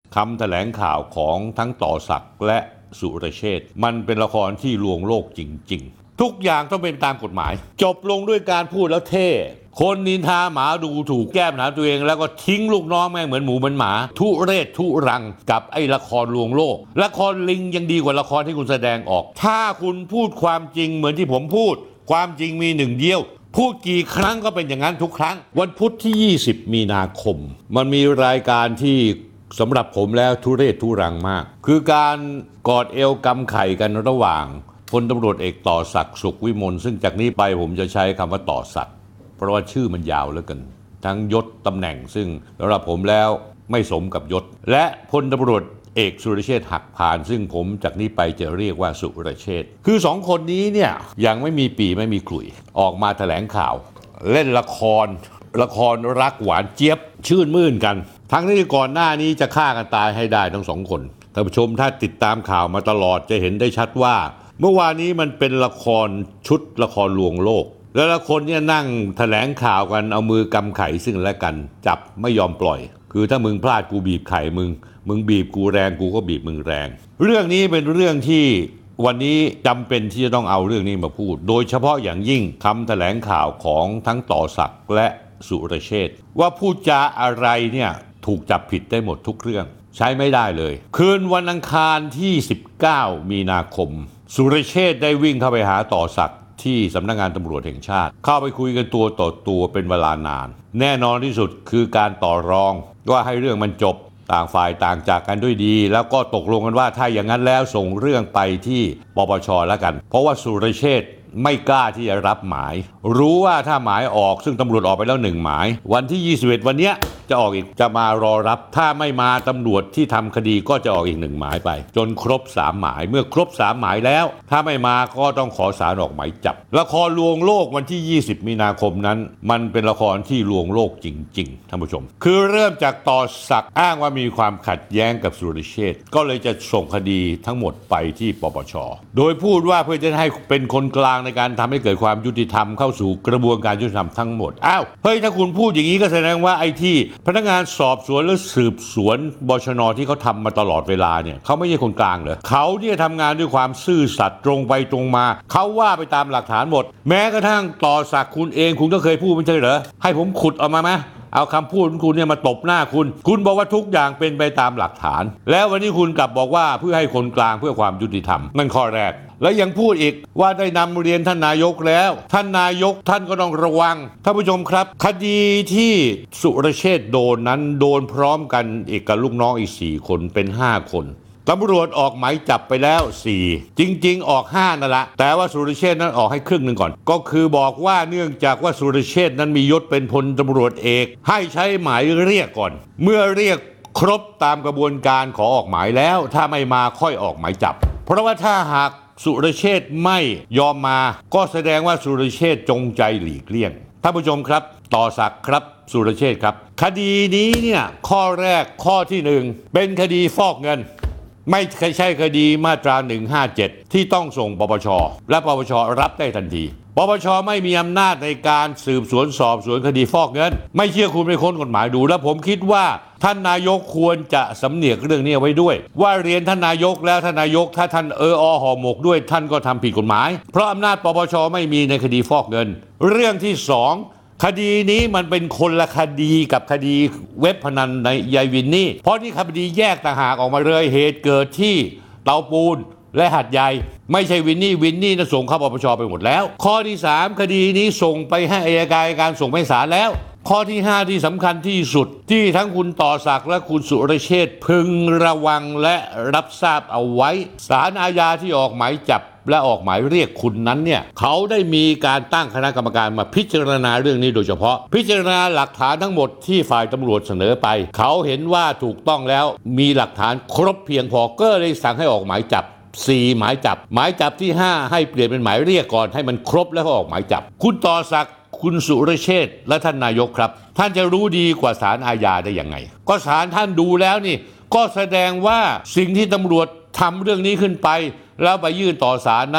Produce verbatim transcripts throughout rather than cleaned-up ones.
คำแถลงข่าวของทั้งต่อศักดิ์และสุรเชษฐ์มันเป็นละครที่ลวงโลกจริงๆทุกอย่างต้องเป็นตามกฎหมายจบลงด้วยการพูดแล้วเท่คนนินทาหมาดูถูกแก้ปัญหาตัวเองแล้วก็ทิ้งลูกน้องแม่งเหมือนหมูเหมือนหมาทุเรศทุรังกับไอ้ละครลวงโลกละครลิงยังดีกว่าละครที่คุณแสดงออกถ้าคุณพูดความจริงเหมือนที่ผมพูดความจริงมีหนึ่งเดียวพูดกี่ครั้งก็เป็นอย่างนั้นทุกครั้งวันพุธที่ยี่สิบมีนาคมมันมีรายการที่สำหรับผมแล้วทุเรศทุรังมากคือการกอดเอวกำไข่กันระหว่างพลตำรวจเอกต่อศักดิ์สุขวิมลซึ่งจากนี้ไปผมจะใช้คำว่าต่อศักดิ์เพราะว่าชื่อมันยาวเหลือเกินทั้งยศตำแหน่งซึ่งสำหรับผมแล้วไม่สมกับยศและพลตำรวจเอกสุรเชษฐ์หักพานซึ่งผมจากนี้ไปจะเรียกว่าสุรเชษฐ์คือสองคนนี้เนี่ยยังไม่มีปีไม่มีขลุ่ยออกมาแถลงข่าวเล่นละครละครรักหวานเจี๊ยบชื่นมื่นกันทั้งที่ก่อนหน้านี้จะฆ่ากันตายให้ได้ทั้งสองคนท่านผู้ชมถ้าติดตามข่าวมาตลอดจะเห็นได้ชัดว่าเมื่อวานนี้มันเป็นละครชุดละครลวงโลกแล้วละคนเนี่ยนั่งแถลงข่าวกันเอามือกำไข่ซึ่งและกันจับไม่ยอมปล่อยคือถ้ามึงพลาดกูบีบไข่มึงมึงบีบกูแรงกูก็บีบมึงแรงเรื่องนี้เป็นเรื่องที่วันนี้จำเป็นที่จะต้องเอาเรื่องนี้มาพูดโดยเฉพาะอย่างยิ่งคำแถลงข่าวของทั้งต่อศักดิ์และสุรเชษฐ์ว่าพูดจาอะไรเนี่ยถูกจับผิดได้หมดทุกเรื่องใช้ไม่ได้เลยคืนวันอังคารที่สิบเก้ามีนาคมสุรเชษฐ์ได้วิ่งเข้าไปหาต่อศักดิ์ที่สำนักงานตำรวจแห่งชาติเข้าไปคุยกันตัวต่อตัวเป็นเวลานานแน่นอนที่สุดคือการต่อรองว่าให้เรื่องมันจบต่างฝ่ายต่างจากกันด้วยดีแล้วก็ตกลงกันว่าถ้าอย่างนั้นแล้วส่งเรื่องไปที่ปปช.แล้วกันเพราะว่าสุรเชษฐ์ไม่กล้าที่จะรับหมายรู้ว่าถ้าหมายออกซึ่งตำรวจออกไปแล้วหนึ่งหมายวันที่ยี่สิบเอ็ดวันเนี้ยจะออกอีกจะมารอรับถ้าไม่มาตำรวจที่ทำคดีก็จะออกอีกหนึ่งหมายไปจนครบสามหมายเมื่อครบสามหมายแล้วถ้าไม่มาก็ต้องขอศาลออกหมายจับละครลวงโลกวันที่ยี่สิบมีนาคมนั้นมันเป็นละครที่ลวงโลกจริงๆท่านผู้ชมคือเริ่มจากต่อศักดิ์อ้างว่ามีความขัดแย้งกับสุรเชษฐ์ก็เลยจะส่งคดีทั้งหมดไปที่ปปช.โดยพูดว่าเพื่อจะให้เป็นคนกลางในการทำให้เกิดความยุติธรรมเข้าสู่กระบวนการยุติธรรมทั้งหมดอ้าวเฮ้ยถ้าคุณพูดอย่างนี้ก็แสดงว่าไอ้ที่พนักงานสอบสวนและสืบสวนบชน.ที่เขาทำมาตลอดเวลาเนี่ยเขาไม่ใช่คนกลางเหรอเขาเนี่ยทำงานด้วยความซื่อสัตย์ตรงไปตรงมาเขาว่าไปตามหลักฐานหมดแม้กระทั่งต่อศักดิ์คุณเองคุณก็เคยพูดไม่ใช่เหรอให้ผมขุดออกมาไหมเอาคำพูดของคุณเนี่ยมาตบหน้าคุณคุณบอกว่าทุกอย่างเป็นไปตามหลักฐานแล้ววันนี้คุณกลับบอกว่าเพื่อให้คนกลางเพื่อความยุติธรรมนั่นข้อแรกแล้วยังพูดอีกว่าได้นำเรียนท่านนายกแล้วท่านนายกท่านก็ต้องระวังท่านผู้ชมครับคดีที่สุรเชษฐ์โดนนั้นโดนพร้อมกันอีกกับลูกน้องอีกสี่คนเป็นห้าคนตำรวจออกหมายจับไปแล้วสี่จริงๆออกห้านั่นแหละแต่ว่าสุรเชษฐ์นั้นออกให้ครึ่งหนึ่งก่อนก็คือบอกว่าเนื่องจากว่าสุรเชษฐ์นั้นมียศเป็นพลตำรวจเอกให้ใช้หมายเรียกก่อนเมื่อเรียกครบตามกระบวนการขอออกหมายแล้วถ้าไม่มาค่อยออกหมายจับเพราะว่าถ้าหากสุรเชษฐ์ไม่ยอมมาก็แสดงว่าสุรเชษฐ์จงใจหลีกเลี่ยงท่านผู้ชมครับต่อศักดิ์ครับสุรเชษฐ์ครับคดีนี้เนี่ยข้อแรกข้อที่หนึ่งเป็นคดีฟอกเงินไม่ใช่คดีมาตราหนึ่งห้าเจ็ดที่ต้องส่งปปช.และปปช.รับได้ทันทีปปช.ไม่มีอำนาจในการสืบสวนสอบสวนคดีฟอกเงินไม่เชื่อคุณไปค้นกฎหมายดูแล้วผมคิดว่าท่านนายกควรจะสำเนียกเรื่องนี้ไว้ด้วยว่าเรียนท่านนายกแล้วท่านนายกถ้าท่านเอออห่อหมกด้วยท่านก็ทำผิดกฎหมายเพราะอำนาจปปช.ไม่มีในคดีฟอกเงินเรื่องที่สองคดีนี้มันเป็นคนละคดีกับคดีเว็บพนันในยายวินนี่เพราะนี่คดีแยกต่างหากออกมาเลยเหตุเกิดที่เตาปูนและหัดใหญ่ไม่ใช่วินนี่วินนี่นะส่งเข้าปปช.ไปหมดแล้วข้อที่สามคดีนี้ส่งไปให้อัยการการส่งไปศาลแล้วข้อที่ห้าที่สำคัญที่สุดที่ทั้งคุณต่อศักดิ์และคุณสุรเชษฐ์พึงระวังและรับทราบเอาไว้ศาลอาญาที่ออกหมายจับและออกหมายเรียกคุณนั้นเนี่ยเขาได้มีการตั้งคณะกรรมการมาพิจารณาเรื่องนี้โดยเฉพาะพิจารณาหลักฐานทั้งหมดที่ฝ่ายตำรวจเสนอไปเขาเห็นว่าถูกต้องแล้วมีหลักฐานครบเพียงพอก็เลยสั่งให้ออกหมายจับสี่หมายจับหมายจับที่ห้าให้เปลี่ยนเป็นหมายเรียกก่อนให้มันครบแล้วก็ออกหมายจับคุณต่อศักดิ์คุณสุรเชษฐ์และท่านนายกครับท่านจะรู้ดีกว่าศาลอาญาได้ยังไงก็ศาลท่านดูแล้วนี่ก็แสดงว่าสิ่งที่ตำรวจทำเรื่องนี้ขึ้นไปแล้วไปยื่นต่อศาลนั้น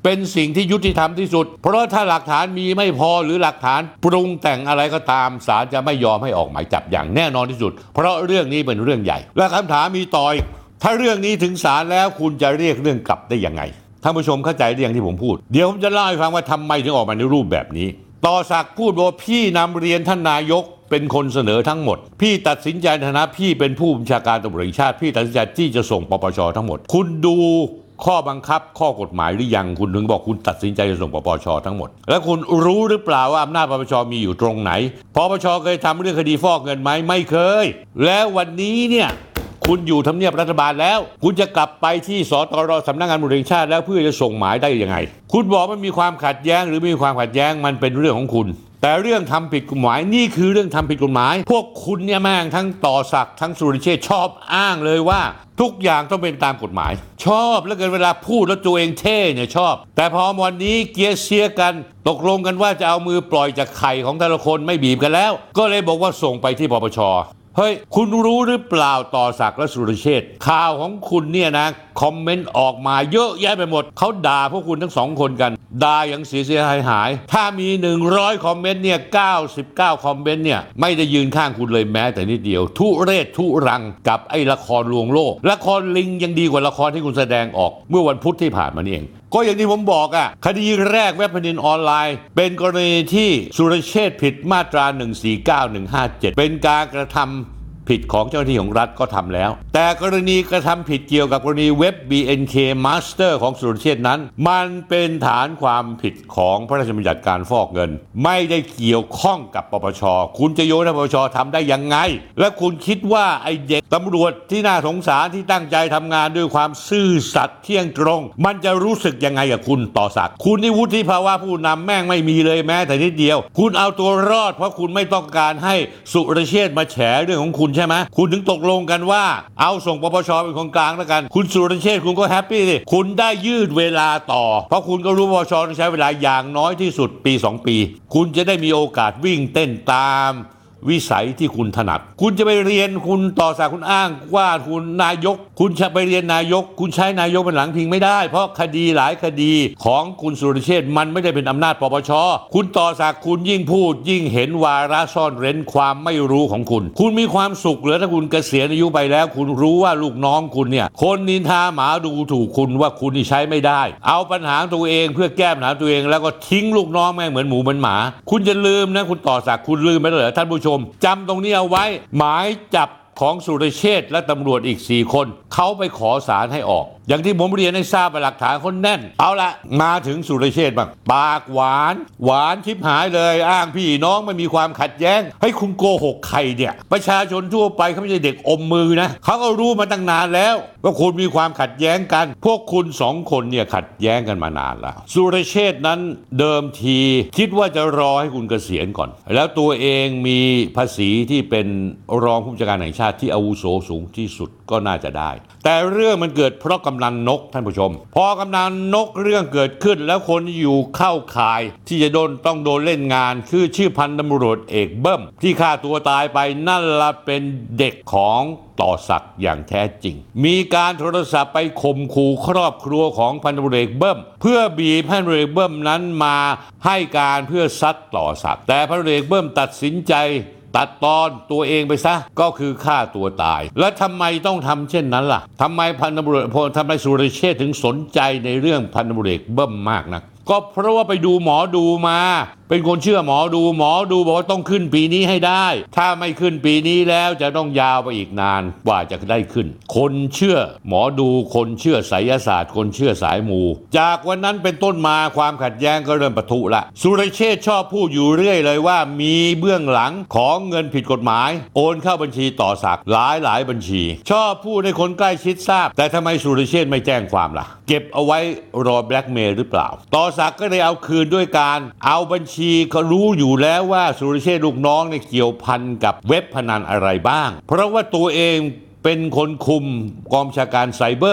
เป็นสิ่งที่ยุติธรรมที่สุดเพราะถ้าหลักฐานมีไม่พอหรือหลักฐานปรุงแต่งอะไรก็ตามศาลจะไม่ยอมให้ออกหมายจับอย่างแน่นอนที่สุดเพราะเรื่องนี้เป็นเรื่องใหญ่และคำถามมีต่ออีกถ้าเรื่องนี้ถึงศาลแล้วคุณจะเรียกเรื่องกลับได้ยังไงท่านผู้ชมเข้าใจเรื่องที่ผมพูดเดี๋ยวผมจะเล่าให้ฟังว่าทำไมถึงออกมาในรูปแบบนี้ต่อศักดิ์พูดว่าพี่นำเรียนท่านนายกเป็นคนเสนอทั้งหมดพี่ตัดสินใจในฐานะพี่เป็นผู้บัญชาการตำรวจแห่งชาติพี่ตัดสินใจที่จะส่งปปชทั้งหมดคุณดูข้อบังคับข้อกฎหมายหรือยังคุณถึงบอกคุณตัดสินใจจะส่งปปชทั้งหมดแล้วคุณรู้หรือเปล่าว่าอำนาจปปชมีอยู่ตรงไหนปปชเคยทำเรื่องคดีฟอกเงินไหมไม่เคยแล้ววันนี้เนี่ยคุณอยู่ทำเนียบรัฐบาลแล้วคุณจะกลับไปที่สตรสำนักงานตำรวจแห่งชาติแล้วเพื่อจะส่งหมายได้ยังไงคุณบอกมันมีความขัดแย้งหรือไม่มีความขัดแย้งมันเป็นเรื่องของคุณแต่เรื่องทำผิดกฎหมายนี่คือเรื่องทำผิดกฎหมายพวกคุณเนี่ยแม่งทั้งต่อศักดิ์ทั้งสุรเชษฐ์ชอบอ้างเลยว่าทุกอย่างต้องเป็นตามกฎหมายชอบแล้วเกินเวลาพูดแล้วตัวเองเท่เนี่ยชอบแต่พอวันนี้เกียร์เชียร์กันตกลงกันว่าจะเอามือปล่อยจากไข่ของแต่ละคนไม่บีบกันแล้วก็เลยบอกว่าส่งไปที่ปปชเฮ้ยคุณรู้หรือเปล่าต่อศักดิ์และสุรเชษฐ์ข่าวของคุณเนี่ยนะคอมเมนต์ออกมาเยอะแยะไปหมดเขาด่าพวกคุณทั้งสองคนกันด่าอย่างเสียเสียหายหายถ้ามีหนึ่งร้อยคอมเมนต์เนี่ยเก้าสิบเก้าคอมเมนต์เนี่ยไม่ได้ยืนข้างคุณเลยแม้แต่นิดเดียวทุเรศทุรังกับไอ้ละครลวงโลกละครลิงยังดีกว่าละครที่คุณแสดงออกเมื่อวันพุธที่ผ่านมานี่เองก็อย่างที่ผมบอกอ่ะคดีแรกเว็บพนันออนไลน์เป็นกรณีที่สุรเชษฐ์ผิดมาตราหนึ่งสี่เก้า หนึ่งห้าเจ็ดเป็นการกระทำผิดของเจ้าหน้าที่ของรัฐก็ทำแล้วแต่กรณีกระทำผิดเกี่ยวกับกรณีเว็บ บี เอ็น เค Master ของสุรเชษฐ์นั้นมันเป็นฐานความผิดของพระราชบัญญัติการฟอกเงินไม่ได้เกี่ยวข้องกับปปชคุณจะโยนให้ปปชทำได้ยังไงและคุณคิดว่าไอ้เด็กตำรวจที่น่าสงสารที่ตั้งใจทำงานด้วยความซื่อสัตย์เที่ยงตรงมันจะรู้สึกยังไงกับคุณต่อศักดิ์คุณนี่วุฒิภาวะผู้นำแม่งไม่มีเลยแม้แต่นิดเดียวคุณเอาตัวรอดเพราะคุณไม่ต้องการให้สุรเชษฐ์มาแฉเรื่องของคุณใช่ไหมคุณถึงตกลงกันว่าเอาส่งปปชเป็นคนกลางแล้วกันคุณสุรเชษฐ์คุณก็แฮปปี้สิคุณได้ยืดเวลาต่อเพราะคุณก็รู้ปปชต้องใช้เวลาอย่างน้อยที่สุดปีสองปีคุณจะได้มีโอกาสวิ่งเต้นตามวิสัยที่คุณถนัดคุณจะไปเรียนคุณต่อศักดิ์คุณอ้างว่าคุณนายกคุณจะไปเรียนนายกคุณใช้นายกเป็นหลังพิงไม่ได้เพราะคดีหลายคดีของคุณสุรเชษฐ์มันไม่ได้เป็นอำนาจปปชคุณต่อศักดิ์คุณยิ่งพูดยิ่งเห็นวาระซ่อนเร้นความไม่รู้ของคุณคุณมีความสุขเหลือถ้าคุณเกษียณอายุไปแล้วคุณรู้ว่าลูกน้องคุณเนี่ยคนนินทาหมาดูถูกคุณว่าคุณนี่ใช้ไม่ได้เอาปัญหาตัวเองเพื่อแก้ปัญหาตัวเองแล้วก็ทิ้งลูกน้องแม่งเหมือนหมูเหมือนหมาคุณจะลืมนะคุณต่อศักดิ์คุณลืมไปเลยท่านผู้ชมจำตรงนี้เอาไว้หมายจับของสุรเชษฐ์และตำรวจอีกสี่คนเขาไปขอศาลให้ออกอย่างที่ผมเรียนให้ทราบหลักฐานคนแน่นเอาละมาถึงสุรเชษฐ์บ้างปากหวานหวานชิบหายเลยอ้างพี่น้องไม่มีความขัดแย้งให้คุณโกหกใครเนี่ยประชาชนทั่วไปเขาไม่ใช่เด็กอมมือนะเขาก็รู้มาตั้งนานแล้วว่าคุณมีความขัดแย้งกันพวกคุณสองคนเนี่ยขัดแย้งกันมานานแล้วสุรเชษฐ์นั้นเดิมทีคิดว่าจะรอให้คุณเกษียณก่อนแล้วตัวเองมีภาษีที่เป็นรองผู้จัดการแห่งชาติที่อาวุโสสูงที่สุดก็น่าจะได้แต่เรื่องมันเกิดเพราะกำนันนกท่านผู้ชมพอกำนันนกเรื่องเกิดขึ้นแล้วคนอยู่เข้าข่ายที่จะโดนต้องโดนเล่นงานคือชื่อพันตำรวจเอกเบิ้มที่ฆ่าตัวตายไปนั่นละเป็นเด็กของต่อศักดิ์อย่างแท้จริงมีการโทรศัพท์ไปข่มขู่ครอบครัวของพันตำรวจเอกเบิ้มเพื่อบีบพันตำรวจเอกเบิ้มนั้นมาให้การเพื่อซัดต่อศักดิ์แต่พันตำรวจเอกเบิ้มตัดสินใจตัดตอนตัวเองไปซะก็คือฆ่าตัวตายแล้วทำไมต้องทำเช่นนั้นล่ะทำไมพันตำรวจพลทำไมสุรเชษฐ์ถึงสนใจในเรื่องพันตำรวจเอกเบิ้มมากนักก็เพราะว่าไปดูหมอดูมาเป็นคนเชื่อหมอดูหมอดูบอกว่าต้องขึ้นปีนี้ให้ได้ถ้าไม่ขึ้นปีนี้แล้วจะต้องยาวไปอีกนานกว่าจะได้ขึ้นคนเชื่อหมอดูคนเชื่อไสยศาสตร์คนเชื่อสายมูจากวันนั้นเป็นต้นมาความขัดแย้งก็เริ่มปะทุละสุรเชษฐ์ชอบพูดอยู่เรื่อยเลยว่ามีเบื้องหลังของเงินผิดกฎหมายโอนเข้าบัญชีต่อศักดิ์หลายหลายบัญชีชอบพูดให้คนใกล้ชิดทราบแต่ทำไมสุรเชษฐ์ไม่แจ้งความล่ะเก็บเอาไว้รอแบล็กเมย์หรือเปล่าต่อศักดิ์ก็ได้เอาคืนด้วยการเอาบัญชีเขารู้อยู่แล้วว่าสุรเชษฐ์ลูกน้องเนี่ยเกี่ยวพันกับเว็บพนันอะไรบ้างเพราะว่าตัวเองเป็นคนคุมกองบัญชาการไซเบอร์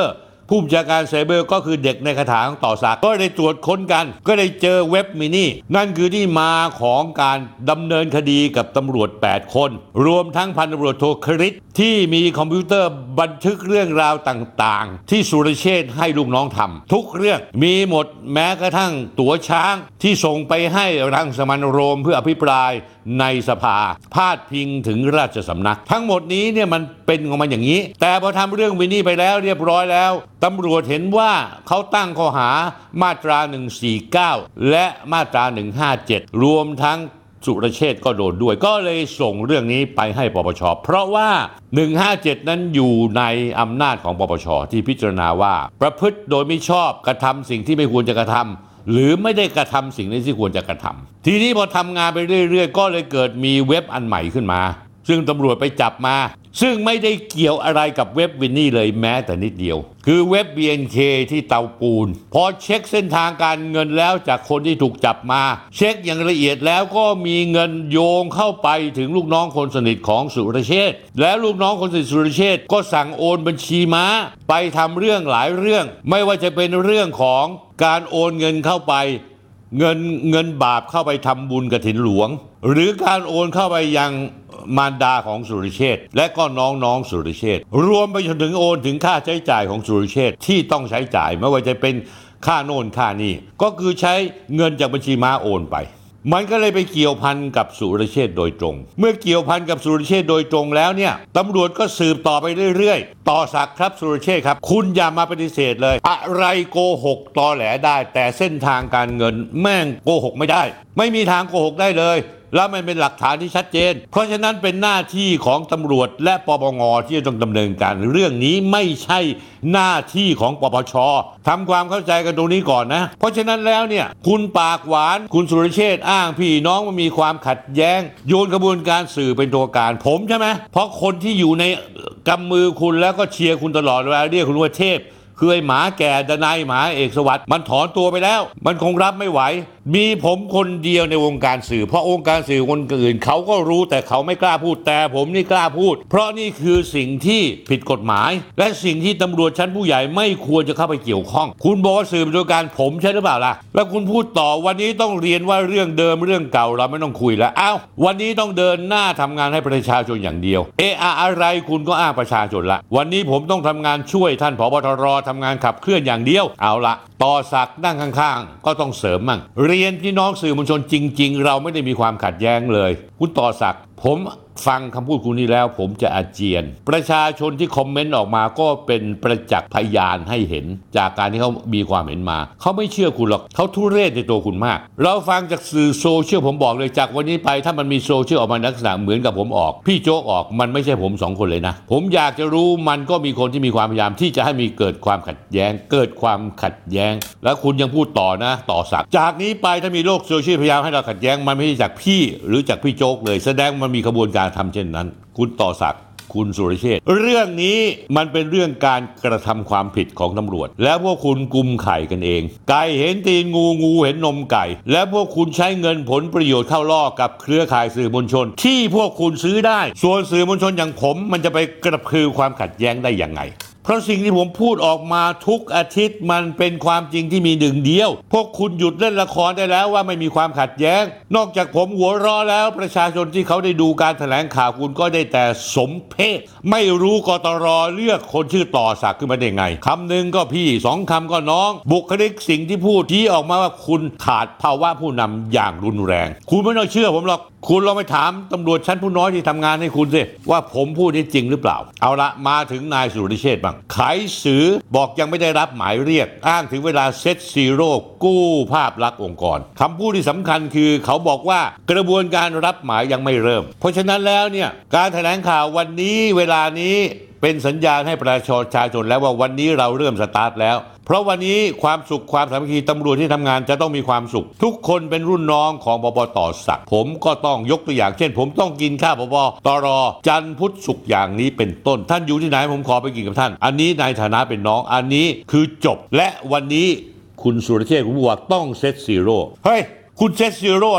ผู้บัญชาการไซเบอร์ก็คือเด็กในคาถาของต่อศักดิ์ก็ได้ตรวจค้นกันก็ได้เจอเว็บมินินั่นคือที่มาของการดำเนินคดีกับตำรวจแปดคนรวมทั้งพันตำรวจโทคริสที่มีคอมพิวเตอร์บันทึกเรื่องราวต่างๆที่สุรเชษฐ์ให้ลูกน้องทำทุกเรื่องมีหมดแม้กระทั่งตั๋วช้างที่ส่งไปให้รังสมันโรมเพื่ออภิปรายในสภาพาดพิงถึงราชสำนักทั้งหมดนี้เนี่ยมันเป็นของมันอย่างนี้แต่พอทำเรื่องวินนี่ไปแล้วเรียบร้อยแล้วตำรวจเห็นว่าเขาตั้งข้อหามาตราหนึ่งสี่เก้าและมาตราหนึ่งห้าเจ็ดรวมทั้งสุรเชษฐ์ก็โดนด้วยก็เลยส่งเรื่องนี้ไปให้ปปชเพราะว่าหนึ่งห้าเจ็ดนั้นอยู่ในอำนาจของปปชที่พิจารณาว่าประพฤติโดยไม่ชอบกระทำสิ่งที่ไม่ควรจะกระทำหรือไม่ได้กระทำสิ่งที่ควรจะกระทำทีนี้พอทำงานไปเรื่อยๆก็เลยเกิดมีเว็บอันใหม่ขึ้นมาซึ่งตำรวจไปจับมาซึ่งไม่ได้เกี่ยวอะไรกับเว็บวินนี่เลยแม้แต่นิดเดียวคือเว็บ บี เอ็น เค ที่เตาปูนพอเช็คเส้นทางการเงินแล้วจากคนที่ถูกจับมาเช็คอย่างละเอียดแล้วก็มีเงินโยงเข้าไปถึงลูกน้องคนสนิทของสุรเชษฐ์แล้วลูกน้องคนสนิทสุรเชษฐ์ก็สั่งโอนบัญชีม้าไปทำเรื่องหลายเรื่องไม่ว่าจะเป็นเรื่องของการโอนเงินเข้าไปเงินเงินบาปเข้าไปทำบุญกฐินหลวงหรือการโอนเข้าไปยังมารดาของสุรเชษฐ์และก็น้องๆสุรเชษฐ์รวมไปจนถึงโอนถึงค่าใช้จ่ายของสุรเชษฐ์ที่ต้องใช้จ่ายไม่ว่าจะเป็นค่าโน่นค่านี่ก็คือใช้เงินจากบัญชีม้าโอนไปมันก็เลยไปเกี่ยวพันกับสุรเชษฐ์โดยตรงเมื่อเกี่ยวพันกับสุรเชษฐ์โดยตรงแล้วเนี่ยตำรวจก็สืบต่อไปเรื่อยๆต่อศักดิ์ครับสุรเชษฐ์ครับคุณอย่ามาปฏิเสธเลยอะไรโกหกตอแหลได้แต่เส้นทางการเงินแม่งโกหกไม่ได้ไม่มีทางโกหกได้เลยแล้วมันเป็นหลักฐานที่ชัดเจนเพราะฉะนั้นเป็นหน้าที่ของตำรวจและปปงที่จะต้องดำเนินการเรื่องนี้ไม่ใช่หน้าที่ของปปชทำความเข้าใจกันตรงนี้ก่อนนะเพราะฉะนั้นแล้วเนี่ยคุณปากหวานคุณสุรเชษฐ์อ้างพี่น้องมันมีความขัดแย้งโยนกระบวนการสื่อเป็นตัวการผมใช่ไหมเพราะคนที่อยู่ในกำมือคุณแล้วก็เชียร์คุณตลอดเวลาเรียกคุณว่าเทพคือไอ้หมาแก่ดนายหมาเอกสวัสดิ์มันถอนตัวไปแล้วมันคงรับไม่ไหวมีผมคนเดียวในวงการสื่อเพราะวงการสื่อคนอื่นเขาก็รู้แต่เขาไม่กล้าพูดแต่ผมนี่กล้าพูดเพราะนี่คือสิ่งที่ผิดกฎหมายและสิ่งที่ตำรวจชั้นผู้ใหญ่ไม่ควรจะเข้าไปเกี่ยวข้องคุณบอกว่าสื่อเป็นตัวการผมใช่หรือเปล่าล่ะแล้วคุณพูดต่อวันนี้ต้องเรียนว่าเรื่องเดิมเรื่องเก่าเราไม่ต้องคุยแล้วอ้าววันนี้ต้องเดินหน้าทำงานให้ประชาชนอย่างเดียวเอออะไรคุณก็อ้างประชาชนละวันนี้ผมต้องทำงานช่วยท่านผบ.ตร.ทำงานขับเคลื่อนอย่างเดียวเอาละต่อศักดิ์นั่งข้างๆก็ต้องเสริมมั่งเรียนพี่น้องสื่อมวลชนจริงๆเราไม่ได้มีความขัดแย้งเลยคุณต่อศักดิ์ผมฟังคำพูดคุณนี้แล้วผมจะอาเจียนประชาชนที่คอมเมนต์ออกมาก็เป็นประจักษ์พยานให้เห็นจากการที่เขามีความเห็นมาเขาไม่เชื่อคุณหรอกเขาทุเรศในตัวคุณมากเราฟังจากสื่อโซเชียลผมบอกเลยจากวันนี้ไปถ้ามันมีโซเชียลออกมาลักษณะเหมือนกับผมออกพี่โจ๊กออกมันไม่ใช่ผมสองคนเลยนะผมอยากจะรู้มันก็มีคนที่มีความพยายามที่จะให้มีเกิดความขัดแย้งเกิดความขัดแย้งแล้วคุณยังพูดต่อนะต่อศักดิ์จากนี้ไปถ้ามีโลกโซเชียลพยายามให้เราขัดแย้งมันไม่ใช่จากพี่หรือจากพี่โจ๊กเลยแสดงมันมีกระบวนการทำเช่นนั้นคุณต่อศักดิ์คุณสุรเชษฐ์เรื่องนี้มันเป็นเรื่องการกระทำความผิดของตำรวจแล้วพวกคุณกุมไข่กันเองไก่เห็นตีนงูงูเห็นนมไก่และพวกคุณใช้เงินผลประโยชน์เข้าล่อกับเครือข่ายสื่อมวลชนที่พวกคุณซื้อได้ส่วนสื่อมวลชนอย่างผมมันจะไปกระพือความขัดแย้งได้ยังไงเพราะสิ่งที่ผมพูดออกมาทุกอาทิตย์มันเป็นความจริงที่มีหนึ่งเดียวพวกคุณหยุดเล่นละครได้แล้วว่าไม่มีความขัดแย้งนอกจากผมหัวเราะแล้วประชาชนที่เขาได้ดูการแถลงข่าวคุณก็ได้แต่สมเพชไม่รู้กตรเลือกคนชื่อต่อศักดิ์ขึ้นมาได้ไงคำหนึ่งก็พี่สองคำก็น้องบุคลิกสิ่งที่พูดที่ออกมาว่าคุณขาดภาวะผู้นำอย่างรุนแรงคุณไม่ต้องเชื่อผมหรอกคุณลองไปถามตำรวจชั้นผู้น้อยที่ทำงานให้คุณสิว่าผมพูดนี้จริงหรือเปล่าเอาละมาถึงนายสุรเชษฐ์บ้างไขสือบอกยังไม่ได้รับหมายเรียกอ้างถึงเวลาเซตซีโร่กู้ภาพลักษณ์องค์กรคำพูดที่สำคัญคือเขาบอกว่ากระบวนการรับหมายยังไม่เริ่มเพราะฉะนั้นแล้วเนี่ยการแถลงข่าววันนี้เวลานี้เป็นสัญญาณให้ประชาชนแล้วว่าวันนี้เราเริ่มสตาร์ทแล้วเพราะวันนี้ความสุขความสามัคคีตำรวจที่ทำงานจะต้องมีความสุขทุกคนเป็นรุ่นน้องของปปต่อศักดิ์ผมก็ต้องยกตัวอย่างเช่นผมต้องกินข้าวปปตรจันทร์พุธศุกร์อย่างนี้เป็นต้นท่านอยู่ที่ไหนผมขอไปกินกับท่านอันนี้ในฐานะเป็นน้องอันนี้คือจบและวันนี้คุณสุรเชษฐ์คุณบอกว่าต้องเซตซีโร่เฮ้ยคุณเซตซีโร่อะไรวะ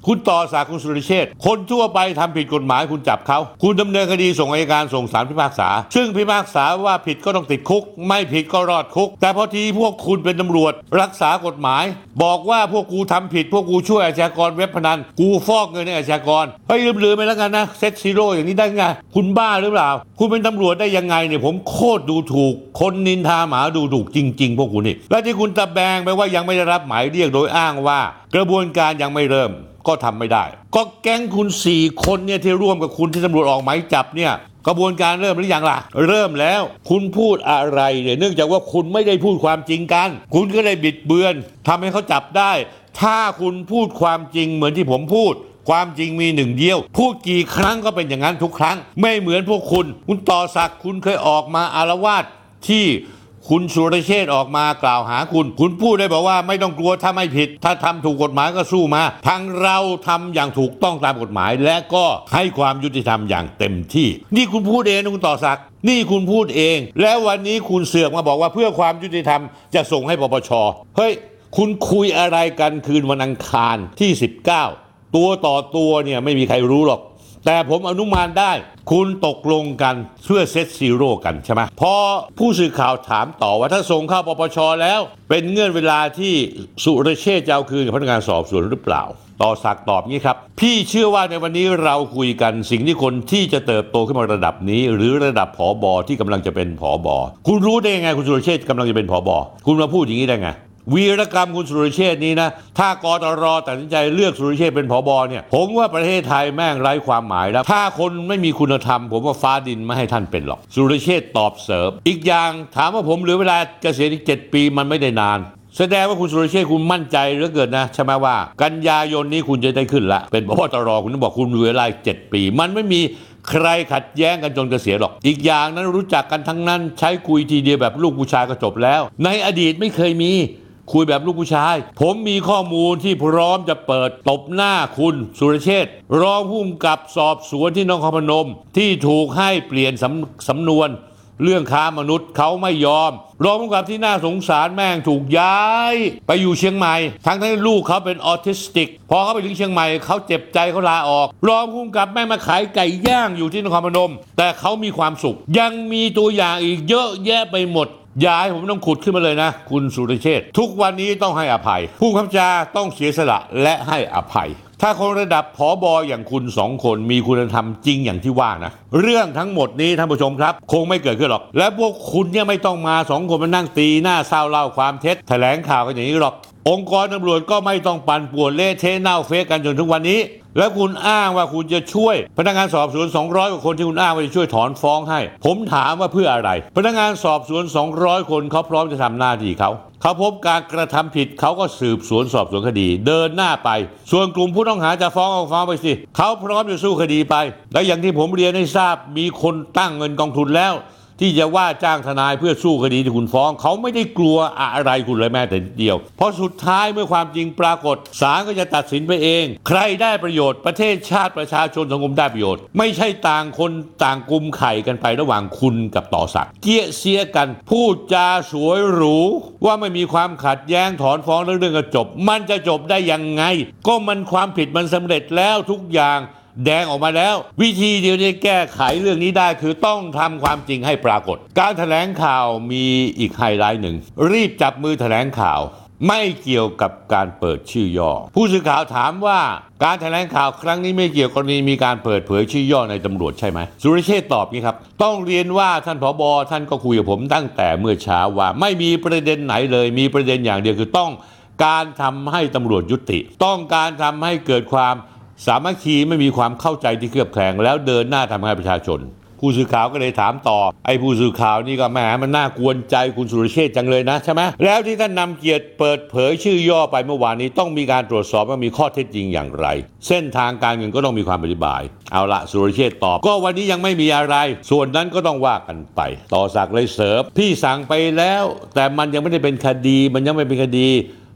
คุณต่อศักดิ์คุณสุรเชษฐ์คนทั่วไปทำผิดกฎหมายคุณจับเขาคุณดำเนินคดีส่งอัยการส่งศาลพิพากษาซึ่งพิพากษาว่าผิดก็ต้องติดคุกไม่ผิดก็รอดคุกแต่พอทีพวกคุณเป็นตำรวจรักษากฎหมายบอกว่าพวกกูทำผิดพวกกูช่วยอาชญากรเว็บพนันกูฟอกเงินให้อาชญากรเฮ้ยลืมๆไปแล้วกันนะเซตซีโร่อย่างนี้ได้ไงคุณบ้าหรือเปล่าคุณเป็นตำรวจได้ยังไงเนี่ยผมโคตรดูถูกคนนินทาหมาดูถูกจริงๆพวกคุณนี่และที่คุณตะแบงไปว่ายังไม่ได้รับหมายเรียกโดยอ้างว่ากระบวนการยังไม่เริ่มก็ทำไม่ได้ก็แก๊งคุณสี่คนเนี่ยที่ร่วมกับคุณที่ตำรวจออกหมายจับเนี่ยกระบวนการเริ่มหรือยังล่ะเริ่มแล้วคุณพูดอะไรเนี่ยเนื่องจากว่าคุณไม่ได้พูดความจริงกันคุณก็เลยบิดเบือนทำให้เขาจับได้ถ้าคุณพูดความจริงเหมือนที่ผมพูดความจริงมีหนึ่งเดียวพูดกี่ครั้งก็เป็นอย่างนั้นทุกครั้งไม่เหมือนพวกคุณคุณต่อศักดิ์คุณเคยออกมาอาละวาดที่คุณสุรเชษฐ์ออกมากล่าวหาคุณคุณพูดได้บอกว่าไม่ต้องกลัวถ้าไม่ผิดถ้าทำถูกกฎหมายก็สู้มาทางเราทำอย่างถูกต้องตามกฎหมายและก็ให้ความยุติธรรมอย่างเต็มที่นี่คุณพูดเองนะคุณต่อศักดิ์นี่คุณพูดเองแล้ววันนี้คุณเสือกมาบอกว่าเพื่อความยุติธรรมจะส่งให้ปปชเฮ้ยคุณคุยอะไรกันคืนวันอังคารที่สิบเก้าตัวต่อตัวเนี่ยไม่มีใครรู้หรอกแต่ผมอนุมานได้คุณตกลงกันเพื่อเซตซีโร่กันใช่ไหมพอผู้สื่อข่าวถามต่อว่าถ้าส่งเข้าปปชแล้วเป็นเงื่อนเวลาที่สุรเชษฐ์จะเอาคืนกับพนักงานสอบสวนหรือเปล่าต่อศักดิ์ตอบงี้ครับพี่เชื่อว่าในวันนี้เราคุยกันสิ่งที่คนที่จะเติบโตขึ้นมาระดับนี้หรือระดับผบที่กำลังจะเป็นผบคุณรู้ได้ยังไงคุณสุรเชษฐ์กำลังจะเป็นผบคุณมาพูดอย่างนี้ได้ไงวีรกรรมคุณสุรเชษฐ์นี้นะถ้ากตรตัดสินใจเลือกสุรเชษฐ์เป็นผบเนี่ยผมว่าประเทศไทยแม่งไร้ความหมายแล้วถ้าคนไม่มีคุณธรรมผมว่าฟ้าดินไม่ให้ท่านเป็นหรอกสุรเชษฐ์ตอบเสริมอีกอย่างถามว่าผมเหลือเวลาเกษียณอีกเจ็ดปีมันไม่ได้นานแสดงว่าคุณสุรเชษฐ์คุณมั่นใจเหลือเกินนะใช่ไหมว่ากันยายนนี้คุณจะได้ขึ้นละเป็นผบตรคุณต้องบอกคุณเหลือเวลาเจ็ดปีมันไม่มีใครขัดแย้งกันจนเกษียณหรอกอีกอย่างนั้นรู้จักกันทั้งนั้นใช้คุยทีเดียวแบบลูกผู้ชายก็จบแล้วในอดีตไม่เคยมีคุยแบบลูกผู้ชายผมมีข้อมูลที่พร้อมจะเปิดตบหน้าคุณสุรเชษฐ์รองผู้กำกับสอบสวนที่นครพนมที่ถูกให้เปลี่ยนสำสำนวนเรื่องค้ามนุษย์เขาไม่ยอมรองผู้กำกับที่น่าสงสารแม่งถูกย้ายไปอยู่เชียงใหม่ทั้งที่ลูกเขาเป็นออทิสติกพอเขาไปถึงเชียงใหม่เขาเจ็บใจเขาลาออกรองผู้กำกับแม่งมาขายไก่ย่างอยู่ที่นครพนมแต่เขามีความสุขยังมีตัวอย่างอีกเยอะแยะไปหมดอย่าให้ผมต้องขุดขึ้นมาเลยนะคุณสุรเชษฐ์ทุกวันนี้ต้องให้อภัยผู้บังคับบัญชาต้องเสียสละและให้อภัยถ้าคนระดับผบอย่างคุณสองคนมีคุณธรรมจริงอย่างที่ว่านะเรื่องทั้งหมดนี้ท่านผู้ชมครับคงไม่เกิดขึ้นหรอกและพวกคุณเนี่ยไม่ต้องมาสองคนมานั่งตีหน้าเศร้าเล่าความเท็จแถลงข่าวกันอย่างนี้หรอกองค์กรตำรวจก็ไม่ต้องปั่นป่วนเละเทะเน่าเฟะกันจนถึงวันนี้แล้วคุณอ้างว่าคุณจะช่วยพนักงานสอบสวนสองร้อยกว่าคนที่คุณอ้างว่าจะช่วยถอนฟ้องให้ผมถามว่าเพื่ออะไรพนักงานสอบสวนสองร้อยคนเขาพร้อมจะทำหน้าที่เขาเขาพบการกระทำผิดเขาก็สืบสวนสอบสวนคดีเดินหน้าไปส่วนกลุ่มผู้ต้องหาจะฟ้องเอาฟ้องไปสิเขาพร้อมจะสู้คดีไปและอย่างที่ผมเรียนให้ทราบมีคนตั้งเงินกองทุนแล้วที่จะว่าจ้างทนายเพื่อสู้คดีที่คุณฟ้องเขาไม่ได้กลัวอะไรคุณเลยแม้แต่เดียวเพราะสุดท้ายเมื่อความจริงปรากฏศาลก็จะตัดสินไปเองใครได้ประโยชน์ประเทศชาติประชาชนสังคมได้ประโยชน์ไม่ใช่ต่างคนต่างกุมไข่กันไประหว่างคุณกับต่อศักดิ์เกี้ยเสียกันพูดจาสวยหรูว่าไม่มีความขัดแย้งถอนฟ้องเรื่องก็จบมันจะจบได้ยังไงก็มันความผิดมันสำเร็จแล้วทุกอย่างแดงออกมาแล้ววิธีเดียวที่แก้ไขเรื่องนี้ได้คือต้องทำความจริงให้ปรากฏการแถลงข่าวมีอีกไฮไลท์หนึ่งรีบจับมือแถลงข่าวไม่เกี่ยวกับการเปิดชื่อย่อผู้สื่อข่าวถามว่าการแถลงข่าวครั้งนี้ไม่เกี่ยวกรณีมีการเปิดเผยชื่อย่อในตำรวจใช่ไหมสุรเชษฐ์ตอบนี้ครับต้องเรียนว่าท่านผบ.ท่านก็คุยกับผมตั้งแต่เมื่อเช้าว่าไม่มีประเด็นไหนเลยมีประเด็นอย่างเดียวคือต้องการทำให้ตำรวจยุติต้องการทำให้เกิดความสามัคคีไม่มีความเข้าใจที่เคลือบแคลงแล้วเดินหน้าทำให้ประชาชนผู้สื่อข่าวก็เลยถามต่อไอ้ผู้สื่อข่าวนี่ก็แหมมันน่ากวนใจคุณสุรเชษฐ์จังเลยนะใช่ไหมแล้วที่ท่านนำเกียรติเปิดเผยชื่อย่อไปเมื่อวานนี้ต้องมีการตรวจสอบว่ามีข้อเท็จจริงอย่างไรเส้นทางการเงินก็ต้องมีความอธิบายเอาละสุรเชษฐ์ตอบก็วันนี้ยังไม่มีอะไรส่วนนั้นก็ต้องว่ากันไปต่อศักดิ์เลยเสริมพี่สั่งไปแล้วแต่มันยังไม่ได้เป็นคดีมันยังไม่เป็นคดี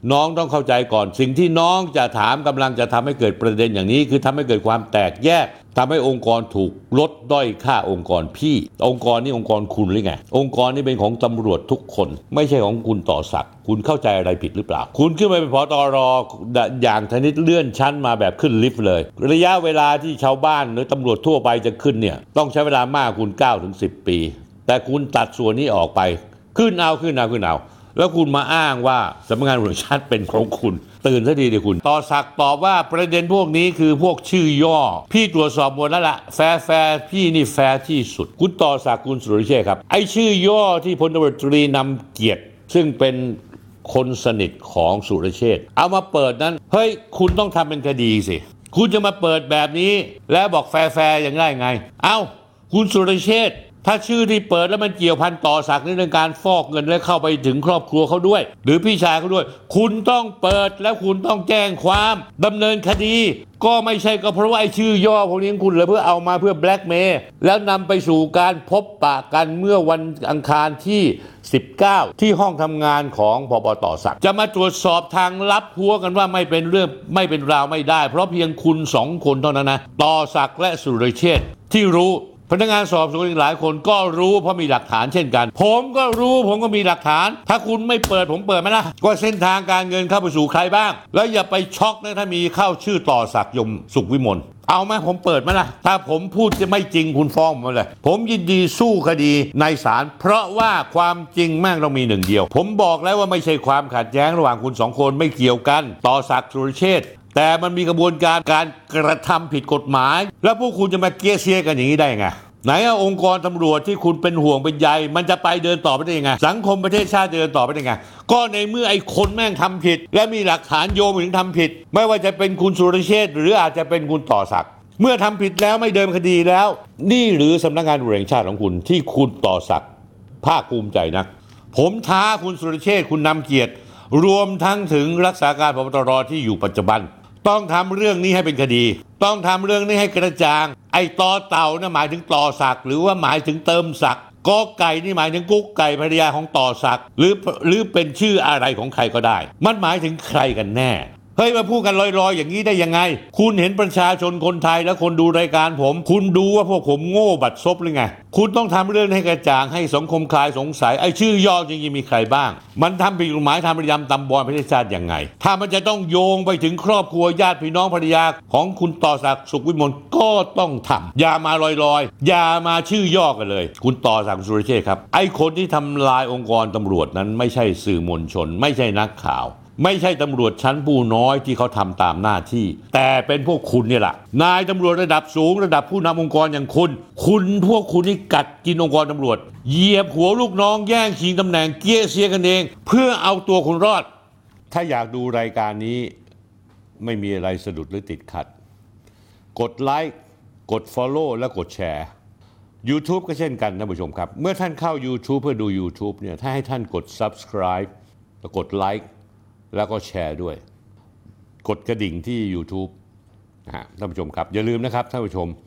น้องต้องเข้าใจก่อนสิ่งที่น้องจะถามกำลังจะทำให้เกิดประเด็นอย่างนี้คือทำให้เกิดความแตกแยกทำให้องค์กรถูกลดด้อยค่าองค์กรพี่องค์กรนี่องค์กรคุณหรือไงองค์กรนี่เป็นของตำรวจทุกคนไม่ใช่ของคุณต่อศักดิ์คุณเข้าใจอะไรผิดหรือเปล่าคุณขึ้นไปเป็นผอ.ตร.อย่างชนิดเลื่อนชั้นมาแบบขึ้นลิฟต์เลยระยะเวลาที่ชาวบ้านหรือตำรวจทั่วไปจะขึ้นเนี่ยต้องใช้เวลามากคุณ เก้าถึงสิบ ปีแต่คุณตัดส่วนนี้ออกไปขึ้นเอาขึ้นเอาขึ้นเอาแล้วคุณมาอ้างว่าสำนักงานตำรวจแห่งชาติเป็นของคุณตื่นซะดีดิคุณต่อศักดิ์ตอบว่าประเด็นพวกนี้คือพวกชื่อย่อพี่ตรวจสอบหมดแล้วล่ะแฟร์แฟร์พี่นี่แฟร์ที่สุดคุณต่อศักดิ์คุณสุรเชษฐ์ครับไอ้ชื่อย่อที่พลตำรวจตรีนำเกียรติซึ่งเป็นคนสนิทของสุรเชษฐ์เอามาเปิดนั้นเฮ้ยคุณต้องทำเป็นคดีสิคุณจะมาเปิดแบบนี้แล้วบอกแฟร์แฟร์อย่างไรไงเอ้าคุณสุรเชษฐ์ถ้าชื่อที่เปิดแล้วมันเกี่ยวพันต่อศักดิ์ในเรื่องการฟอกเงินและเข้าไปถึงครอบครัวเขาด้วยหรือพี่ชายเขาด้วยคุณต้องเปิดแล้วคุณต้องแจ้งความดำเนินคดีก็ไม่ใช่ก็เพราะว่าไอ้ชื่อย่อพวกนี้คุณเลยเพื่อเอามาเพื่อแบล็กเมย์แล้วนำไปสู่การพบปะกันเมื่อวันอังคารที่สิบเก้าที่ห้องทำงานของผบ.ต่อศักดิ์จะมาตรวจสอบทางลับหัวกันว่าไม่เป็นเรื่องไม่เป็นราวไม่ได้เพราะเพียงคุณสองคนเท่านั้นนะต่อศักดิ์และสุรเชษฐ์ที่รู้พนักงานสอบสวนอีกหลายคนก็รู้เพราะมีหลักฐานเช่นกันผมก็รู้ผมก็มีหลักฐานถ้าคุณไม่เปิดผมเปิดไหมล่ะว่าเส้นทางการเงินเข้าไปสู่ใครบ้างแล้วอย่าไปช็อกนะถ้ามีเข้าชื่อต่อศักดิ์ยมสุขวิมลเอาไหมผมเปิดไหมล่ะถ้าผมพูดจะไม่จริงคุณฟ้องผมเลยผมยินดีสู้คดีในศาลเพราะว่าความจริงแม่งต้องมีหนึ่งเดียวผมบอกแล้วว่าไม่ใช่ความขัดแย้งระหว่างคุณสองคนไม่เกี่ยวกันต่อศักดิ์สุรเชษฐ์แต่มันมีกระบวนการการกระทำผิดกฎหมายแล้วพวกคุณจะมาเกี้ยเซียกันอย่างนี้ได้ไงไหนอะองค์กรตำรวจที่คุณเป็นห่วงเป็นใยมันจะไปเดินต่อไปได้ยังไงสังคมประเทศชาติเดินต่อไปได้ยังไงก็ในเมื่อไอ้คนแม่งทำผิดและมีหลักฐานโยงถึงทำผิดไม่ว่าจะเป็นคุณสุรเชษฐ์หรืออาจจะเป็นคุณต่อศักดิ์เมื่อทำผิดแล้วไม่เดินคดีแล้วนี่หรือสำนักงานตำรวจแห่งชาติของคุณที่คุณต่อศักดิ์ภาคภูมิใจนักผมท้าคุณสุรเชษฐ์คุณนำเกียรติรวมทั้งถึงรักษาการผบ.ตร.ที่อยู่ปัจจุบันต้องทำเรื่องนี้ให้เป็นคดีต้องทำเรื่องนี้ให้กระจ่างไอ้ต่อเต่านะหมายถึงต่อศักดิ์หรือว่าหมายถึงเติมศักดิ์กอไก่นี่หมายถึงกุ๊กไก่ภรรยาของต่อศักดิ์หรือหรือเป็นชื่ออะไรของใครก็ได้มันหมายถึงใครกันแน่เฮ้ยมาพูดกันลอยๆอย่างนี้ได้ยังไงคุณเห็นประชาชนคนไทยและคนดูรายการผมคุณดูว่าพวกผมโง่บัดซบหรือไงคุณต้องทำเรื่องให้กระจ่างให้สังคมคลายสงสัยไอ้ชื่อย่อจริงๆมีใครบ้างมันทำผิดกฎหมายทำพฤติกรรมตำบอลประเทศชาติยังไงถ้ามันจะต้องโยงไปถึงครอบครัวญาติพี่น้องภรรยาของคุณต่อศักดิ์สุขวิมลก็ต้องทำอย่ามาลอยๆอย่ามาชื่อย่อกันเลยคุณต่อศักดิ์สุรเชษฐ์ครับไอ้คนที่ทำลายองค์กรตำรวจนั้นไม่ใช่สื่อมวลชนไม่ใช่นักข่าวไม่ใช่ตำรวจชั้นผู้น้อยที่เขาทำตามหน้าที่แต่เป็นพวกคุณเนี่ยแหละนายตำรวจระดับสูงระดับผู้นำองค์กรอย่างคุณคุณพวกคุณนี่กัดกินองค์กรตำรวจเหยียบหัวลูกน้องแย่งชิงตำแหน่งเกี้ยเสียกันเองเพื่อเอาตัวคุณรอดถ้าอยากดูรายการนี้ไม่มีอะไรสะดุดหรือติดขัดกดไลค์กด Follow และกดแชร์ YouTube ก็เช่นกันนะผู้ชมครับเมื่อท่านเข้า YouTube เพื่อดู YouTube เนี่ยถ้าให้ท่านกด Subscribe แล้วกดไลค์แล้วก็แชร์ด้วยกดกระดิ่งที่ YouTube นะฮะท่านผู้ชมครับอย่าลืมนะครับท่านผู้ชม